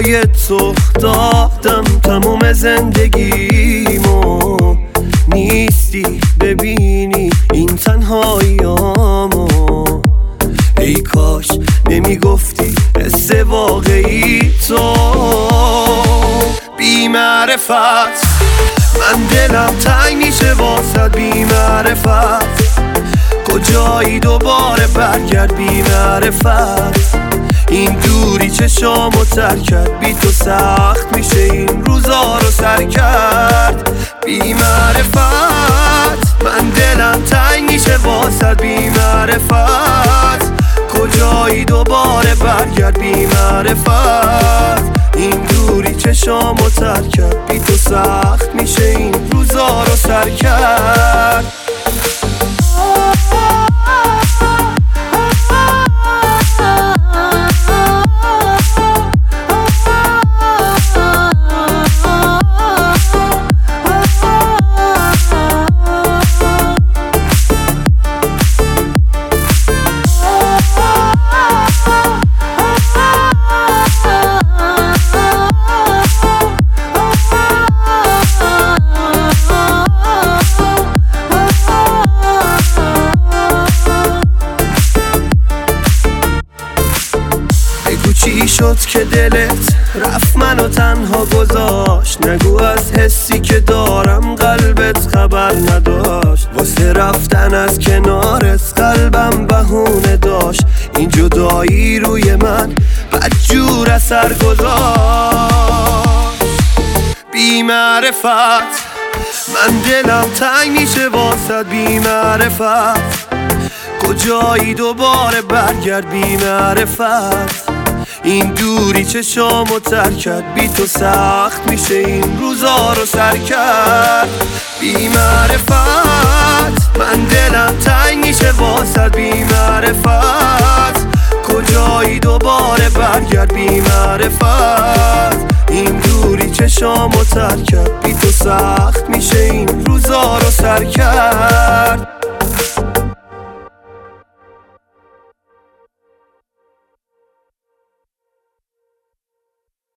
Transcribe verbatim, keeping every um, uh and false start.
برای تو دادم تموم زندگیمو، نیستی ببینی این تنهاییامو. ای کاش نمیگفتی حس واقعی تو بی معرفت. من دلم تنگ میشه واسد بی معرفت، کجایی دوباره برگرد بی معرفت. این دوری چشامو تر کرد، بی تو سخت میشه این روزا رو سر کرد بی معرفت. من دلم تنگ میشه واسد بی معرفت، کجایی دوباره برگرد بی معرفت. این دوری چشامو تر کرد، بی تو سخت میشه این روزا رو سر کرد. چی شد که دلت رفت منو تنها گذاشت؟ نگو از حسی که دارم قلبت خبر نداشت. واسه رفتن از کنارت قلبم بهونه داشت. این جدایی روی من بدجور اثر گذاشت بی معرفت. من دلم تنگ میشه واسد بی معرفت، کجایی دوباره برگرد بی معرفت. این دوری چشامو تر کرد، بی تو سخت میشه این روزا رو سر کرد بی معرفت. من دلم تنگ میشه واسد بی معرفت، کجایی دوباره برگرد بی معرفت. این دوری چشامو تر کرد، بی تو سخت میشه این روزا رو سر کرد.